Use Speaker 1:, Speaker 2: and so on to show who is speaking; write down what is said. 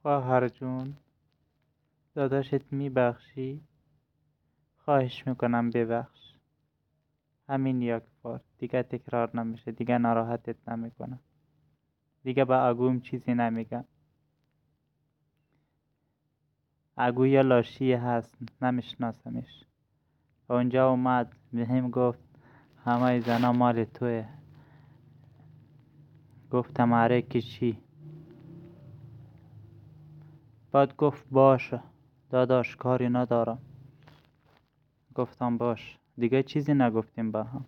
Speaker 1: خواهر جون، داداشت میبخشی؟ خواهش میکنم ببخش. همین یک بار دیگه تکرار نمیشه. دیگه ناراحتت نمیکنم. دیگه به عگوم چیزی نمیگم. عگو یه لاشی هست، نمیشناسمش. اونجا اومد بهم گفت همه زنا مال توه. گفتم آره که چی؟ بعد گفت باشه داداش، کاری ندارم. گفتم باش. دیگه چیزی نگفتیم با هم.